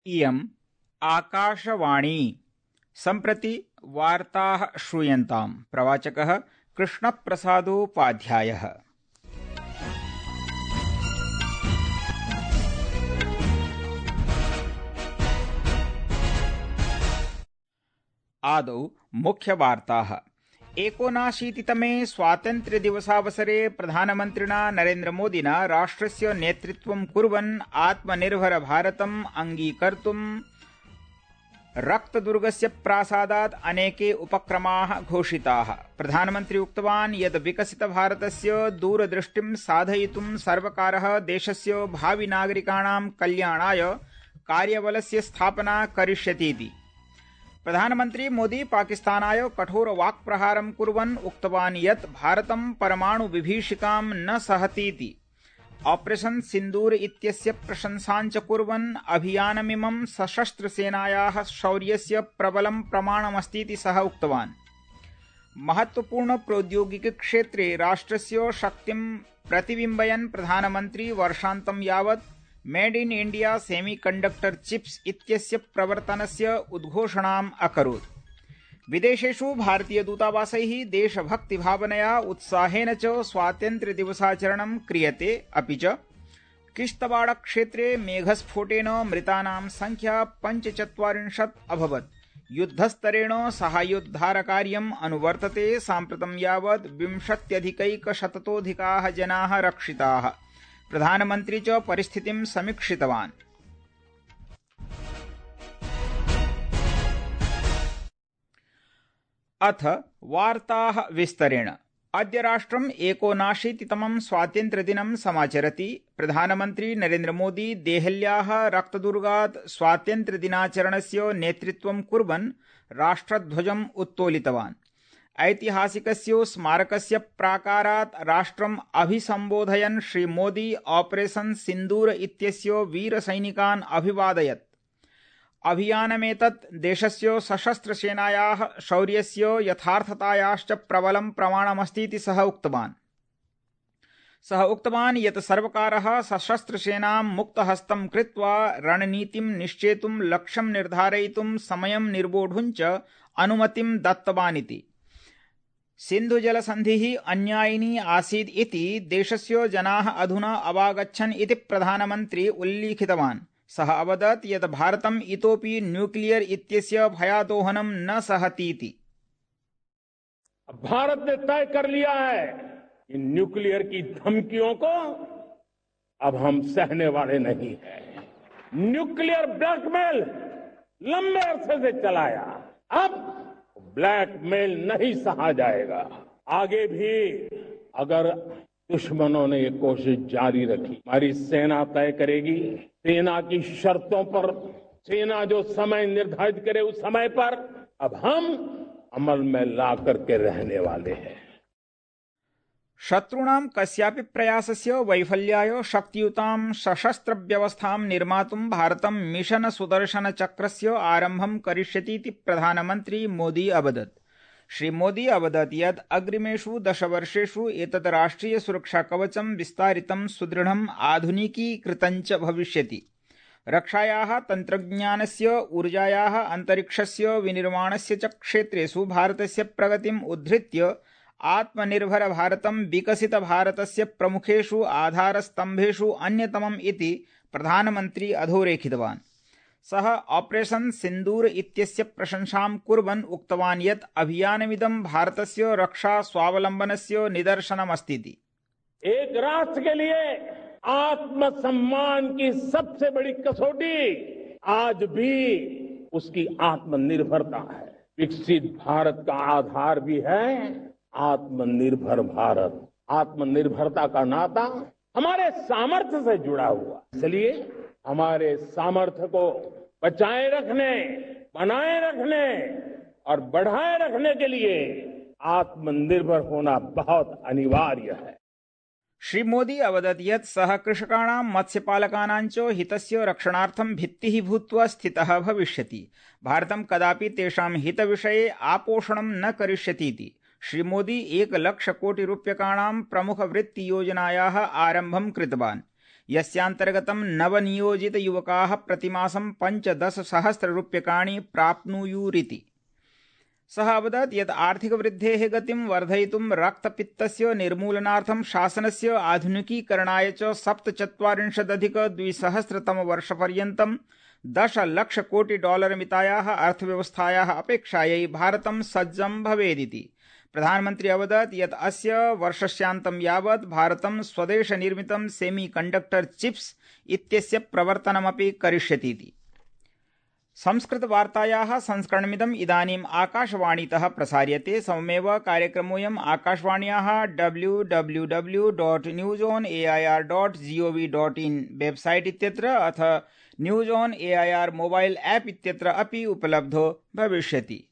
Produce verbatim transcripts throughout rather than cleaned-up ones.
इयम् आकाशवाणी। सम्प्रति वार्ताः श्रूयन्ताम्। प्रवाचकः कृष्णप्रसादोपाध्यायः। आदौ मुख्यवार्ताः। एकोनाशीतितमे स्वातन्त्र्यदिवसावसरे प्रधानमन्त्रिणा नरेन्द्रमोदिना राष्ट्रस्य नेतृत्वं कुर्वन् आत्मनिर्भरभारतम् अङ्गीकर्तुं रक्तदुर्गस्य प्रासादात् अनेके उपक्रमाः घोषिताः। प्रधानमन्त्री उक्तवान् यत् विकसितभारतस्य दूरदृष्टिं साधयितुं सर्वकारः देशस्य भाविनागरिकाणां कल्याणाय कार्यबलस्य स्थापना करिष्यतीति। प्रधानमन्त्री मोदी पाकिस्तानाय कठोर वाक्प्रहारं कुर्वन् उक्तवान् यत् भारतं परमाणु विभीषिकां न सहतीति। ऑपरेशन सिन्दूर इत्यस्य प्रशंसाञ्च कुर्वन् अभियानमिमं सशस्त्रसेनायाः शौर्यस्य प्रबलं प्रमाणमस्तीति सः उक्तवान्। महत्वपूर्ण प्रौद्योगिकीक्षेत्रे राष्ट्रस्य शक्तिं प्रतिबिम्बयन् प्रधानमन्त्री वर्षान्तं यावत् made in India semiconductor chips इत्यस्य प्रवर्तनस्य उद्घोषणाम् अकरोत्। विदेशेषु भारतीयदूतावासैः देशभक्तिभावनया उत्साहेन च स्वातन्त्र्यदिवसाचरणं क्रियते। अपि च किश्तवाड़क्षेत्रे मेघस्फोटेन मृतानां संख्या पञ्चचत्वारिंशत् अभवत्। युद्धस्तरेण साहाय्योद्धारकार्यम् अनुवर्तते। साम्प्रतं यावत् विंशत्यधिकैकशततोऽधिकाः जनाः रक्षिताः। प्रधानमन्त्री च परिस्थितिं समीक्षितवान्। अथ वार्ताः विस्तरेण। अद्य राष्ट्रम् एकोनाशीतितमं स्वातन्त्र्यदिनं समाचरति। प्रधानमन्त्री नरेन्द्रमोदी देहल्याः रक्तदुर्गात् स्वातन्त्र्यदिनाचरणस्य नेतृत्वं कुर्वन् राष्ट्रध्वजम् उत्तोलितवान्। ऐतिहासिकस्य स्मारकस्य प्राकारात् राष्ट्रम् अभिसम्बोधयन् श्री मोदी ऑपरेशन सिन्दूर इत्यस्य वीरसैनिकान् अभिवादयत्। अभियानमेतत् देशस्य सशस्त्रसेनायाः शौर्यस्य यथार्थतायाश्च प्रबलं प्रमाणमस्तीति सः उक्तवान्। सः उक्तवान् यत् सर्वकारः सशस्त्रसेनां मुक्तहस्तं कृत्वा रणनीतिं निश्चेतुं लक्ष्यं निर्धारयितुं समयं निर्वोढुञ्च अनुमतिं दत्तवानिति। सिन्धुजलसन्धिः अन्यायिनी आसीत् इति देशस्य जनाः अधुना अवागच्छन् इति प्रधानमन्त्री उल्लिखितवान्। सः अवदत् यत् भारतम् इतोपि न्यूक्लियर इत्यस्य भयादोहनं न सहतीति। भारत ने तय कर लिया है कि न्यूक्लियर की धमकियों को अब हम सहने वाले नहीं हैं। न्यूक्लियर ब्लैकमेल लंबे अरसे से चलाया, अब ब्लैकमेल नहीं सहा जाएगा। आगे भी अगर दुश्मनों ने ये कोशिश जारी रखी, हमारी सेना तय करेगी। सेना की शर्तों पर सेना जो समय निर्धारित करे उस समय पर अब हम अमल में ला करके रहने वाले हैं। शत्रूणां कस्यापि प्रयासस्य वैफल्याय शक्तियुतां सशस्त्र व्यवस्थां निर्मातुं भारतं मिशन सुदर्शन चक्रस्य आरम्भं करिष्यतीति प्रधानमन्त्री मोदी अवदत्। श्री मोदी अवदत् यत् अग्रिमेषु दशवर्षेषु एतत् राष्ट्रिय सुरक्षा कवचं विस्तारितं सुदृढम् आधुनिकीकृतञ्च भविष्यति। रक्षायाः तन्त्रज्ञानस्य ऊर्जायाः अन्तरिक्षस्य विनिर्माणस्य च क्षेत्रेषु भारतस्य प्रगतिम् उद्धृत्य आत्मनिर्भर भारतं विकसित भारतस्य प्रमुखेषु आधारस्तम्भेषु अन्यतमम् इति प्रधानमन्त्री अधोरेखितवान्। सः ऑपरेशन सिन्दूर इत्यस्य प्रशंसां कुर्वन् उक्तवान् यत् अभियानमिदं भारतस्य रक्षा स्वावलम्बनस्य निदर्शनमस्तीति। एक राष्ट्र के लिए आत्मसम्मान की सबसे बड़ी कसौटी आज भी उसकी आत्मनिर्भरता है। विकसित भारत का आधार भी है आत्मनिर्भर भारत। आत्मनिर्भरता का नाता हमारे सामर्थ्य से जुड़ा हुआ, इसलिए हमारे सामर्थ्य को बचाए रखने, बनाए रखने और बढ़ाए रखने के लिए आत्मनिर्भर होना बहुत अनिवार्य है। श्री मोदी अवदत् यत् सः कृषकाणां मत्स्यपालकानां च हितस्य रक्षणार्थं भित्तिः भूत्वा स्थितः भविष्यति। भारतं कदापि तेषां हितविषये आपोषणं न करिष्यतीति। श्री मोदी एक लक्ष कोटि रूप्यकाणां प्रमुख वृत्ति योजनायाः आरम्भं कृतवान्। यस्यान्तर्गतं नवनियोजितयुवकाः प्रतिमासं पञ्चदशसहस्ररूप्यकाणि प्राप्नुयुरिति। सः अवदत् यत् आर्थिकवृद्धेः गतिं वर्धयितुं रक्तपित्तस्य निर्मूलनार्थं शासनस्य आधुनिकीकरणाय च सप्तचत्वारिंशदधिकद्विसहस्रतमवर्षपर्यन्तं दशलक्षकोटि डॉलर मितायाः अर्थव्यवस्थायाः अपेक्षायै भारतं सज्जं भवेदिति। प्रधानमन्त्री अवदत् यत् अस्य वर्षस्यान्तं यावत् भारतं स्वदेशनिर्मितं सेमीकण्डक्टर चिप्स् इत्यस्य प्रवर्तनमपि करिष्यतीति। संस्कृतवार्तायाः संस्करणमिदम् इदानीम् आकाशवाणीतः प्रसार्यते। सममेव कार्यक्रमोऽयम् आकाशवाण्याः W W W dot news on A I R dot G O V dot in website इत्यत्र अथ news on A I R mobile app इत्यत्र अपि उपलब्धो भविष्यति।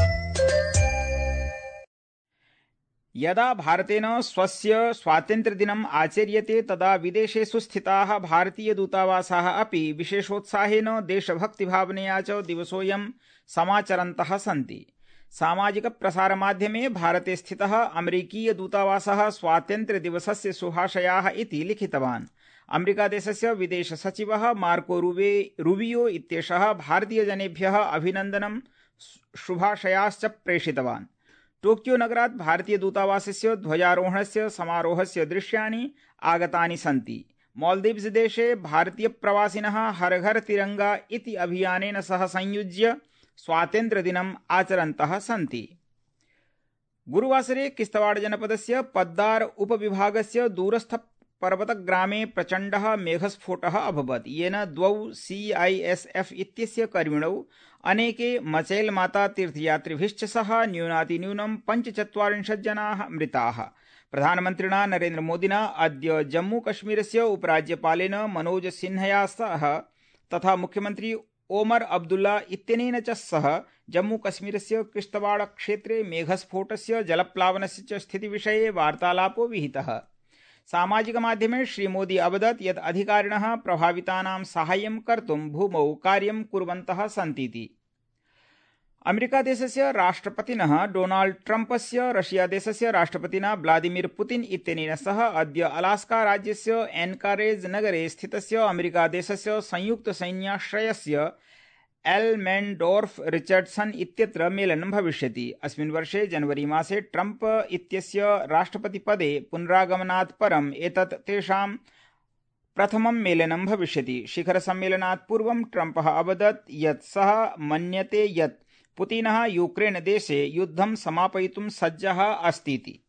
यदा भारतेन स्वस्य स्वातन्त्र्यदिनम् आचर्यते तदा विदेशेषु स्थिताः भारतीयदूतावासाः अपि विशेषोत्साहेन देशभक्तिभावनया च दिवसोऽयं समाचरन्तः सन्ति। सामाजिकप्रसारमाध्यमे भारते स्थितः अमेरिकीयदूतावासः स्वातन्त्र्यदिवसस्य शुभाशयाः इति लिखितवान्। अमेरिकादेशस्य विदेशसचिवः मार्को रूबे रूबियो इत्येषः भारतीयजनेभ्यः अभिनन्दनं शुभाशयाश्च प्रेषितवान्। टोक्यो नगरात् भारतीयदूतावासस्य ध्वजारोहणस्य समारोहस्य दृश्यानि आगतानि सन्ति। मालदीव्स देशे भारतीयप्रवासिनः हर घर तिरंगा इति अभियानेन सह संयुज्य स्वातन्त्र्यदिनम् आचरन्तः सन्ति। गुरुवासरे किश्तवाड़ जनपदस्य पद्दार उपविभागस्य दूरस्थ पर्वतग्रामे प्रचण्डः मेघस्फोटः अभवत्, येन द्वौ सी आई एस एफ इत्यस्य कर्मिणौ अनेके मचैलमाता तीर्थयात्रिभिश्च सह न्यूनातिन्यूनं पञ्चचत्वारिंशत् जनाः मृताः। प्रधानमन्त्रिणा नरेन्द्रमोदिना अद्य जम्मूकश्मीरस्य उपराज्यपालेन मनोज सिन्हया सह तथा मुख्यमन्त्री ओमर अब्दुल्ला इत्यनेन च सह जम्मूकश्मीरस्य किश्तवाड़ क्षेत्रे मेघस्फोटस्य जलप्लावनस्य च स्थितिविषये वार्तालापो विहितः। सामाजिकमाध्यमे श्रीमोदी अवदत् यत् अधिकारिणः प्रभावितानां साहाय्यं कर्तुं भूमौ कार्यं कुर्वन्तः सन्तीति। अमेरिकादेशस्य राष्ट्रपतिनः डोनाल्ड ट्रम्पस्य रशियादेशस्य राष्ट्रपतिना व्लादिमीर पुतिन इत्यनेन सह अद्य अलास्का राज्यस्य एन्कारेज नगरे स्थितस्य अमेरिकादेशस्य संयुक्तसैन्याश्रयस्य एल्मेण्डोर्फ रिचर्डसन इत्यत्र मेलनं भविष्यति। अस्मिन् वर्षे जनवरी मासे ट्रम्प इत्यस्य राष्ट्रपतिपदे पुनरागमनात् परम् एतत् तेषां प्रथमं मेलनं भविष्यति। शिखरसम्मेलनात् पूर्वं ट्रम्पः अवदत् यत् सः मन्यते यत् पुतिनः यूक्रेन देशे युद्धं समापयितुं सज्जः अस्तीति।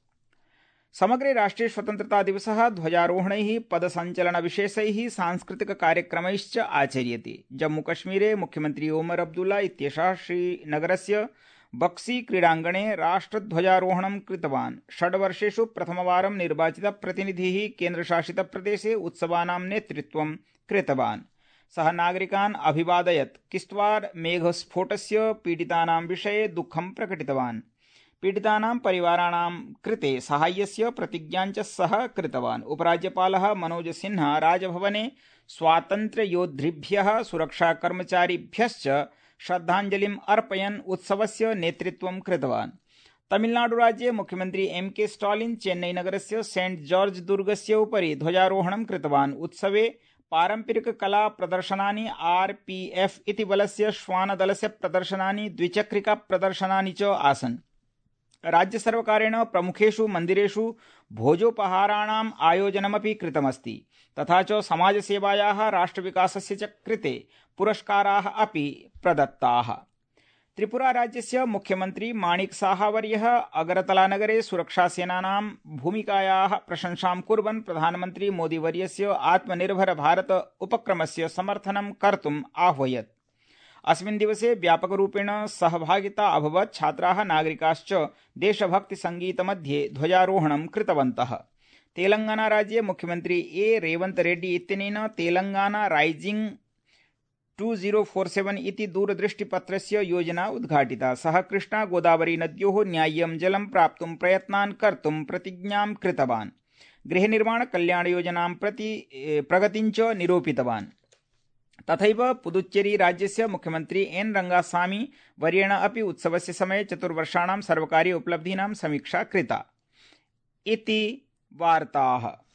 समग्रे राष्ट्रे स्वतन्त्रता दिवसः ध्वजारोहणैः पदसञ्चलनविशेषैः सांस्कृतिककार्यक्रमैश्च आचर्यते। जम्मूकश्मीरे मुख्यमन्त्री ओमर अब्दुल्ला इत्येषः श्रीनगरस्य बक्सी क्रीडाङ्गणे राष्ट्रध्वजारोहणं कृतवान्। षड्वर्षेषु प्रथमवारं निर्वाचितप्रतिनिधिः केन्द्रशासितप्रदेशे उत्सवानां नेतृत्वं कृतवान्। सः नागरिकान् अभिवादयत्। किश्तवाड़ मेघस्फोटस्य पीडितानां विषये दुःखं प्रकटितवान्। पीडितानां परिवाराणां कृते साहाय्यस्य प्रतिज्ञाञ्च सः कृतवान्। उपराज्यपालः मनोज सिन्हा राजभवने स्वातन्त्र्ययोद्धृभ्यः सुरक्षाकर्मचारिभ्यश्च श्रद्धाञ्जलिम् अर्पयन् उत्सवस्य नेतृत्वं कृतवान्। तमिलनाडुराज्ये मुख्यमन्त्री एम के स्टालिन् चेन्नईनगरस्य सेंट जॉर्ज दुर्गस्य उपरि ध्वजारोहणं कृतवान्। उत्सवे पारम्परिककला प्रदर्शनानि, आर पी एफ इति बलस्य श्वानदलस्य प्रदर्शनानि, द्विचक्रिका प्रदर्शनानि च आसन्। राज्यसर्वकारेण प्रमुखेषु मन्दिरेषु भोजोपहाराणाम् आयोजनमपि कृतमस्ति। तथा च समाजसेवायाः, राष्ट्रविकासस्य च कृते पुरस्काराः अपि प्रदत्ताः। त्रिपुरा राज्यस्य मुख्यमन्त्री माणिक साहावर्यः अगरतलानगरे सुरक्षासेनानां भूमिकायाः प्रशंसां कुर्वन् प्रधानमन्त्री मोदीवर्यस्य आत्मनिर्भर भारत उपक्रमस्य समर्थनं कर्तुम् आह्वयत्। अस्मिन् दिवसे व्यापकरूपेण सहभागिता अभवत्। छात्राः, नागरिकाश्च देशभक्तिसङ्गीतमध्ये ध्वजारोहणं कृतवन्तः। तेलंगानाराज्ये मुख्यमन्त्री ए रेवन्त रेड्डी इत्यनेन Telangana rising two zero four seven इति दूरदृष्टिपत्रस्य योजना उद्घाटिता। सः कृष्णा गोदावरी नद्योः न्याय्यं जलं प्राप्तुं प्रयत्नान् कर्तुं प्रतिज्ञां कृतवान्। गृहनिर्माण कल्याणयोजनां प्रति प्रगतिं च निरूपितवान्। तथैव पुदुच्चेरी राज्यस्य मुख्यमन्त्री एन रंगास्वामी वर्येण अपि उत्सवस्य समये चतुर्वर्षाणां सर्वकारीय उपलब्धीनां समीक्षा कृता। इति वार्ताः।